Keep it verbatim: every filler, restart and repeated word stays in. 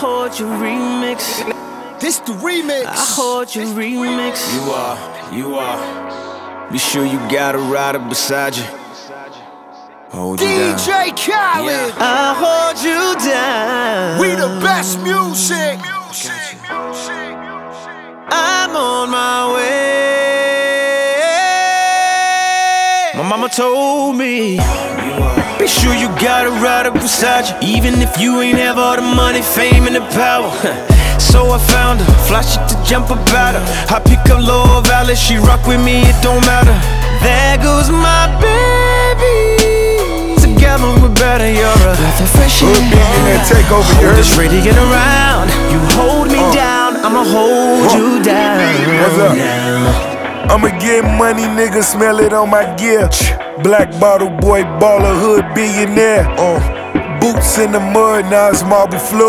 heard your remix. This the remix. I heard your remix. You are, you are. Be sure you got a rider beside you. Hold you down. D J Khaled. Yeah. I hold you down. We the best music. I'm on my way. My mama told me, be sure you got a rider beside you, even if you ain't have all the money, fame, and the power. So I found her, fly shit to jump about her. I pick up Lower Valley, she rock with me, it don't matter. There goes my baby. Together we're better, you're a breath of fresh air. Take over Hold this radiant around. You hold me uh. down, I'ma hold uh. you down. What's up? Now. I'ma get money, nigga, smell it on my gear. Black bottle boy, baller, hood billionaire. Uh, boots in the mud, now it's marble floor.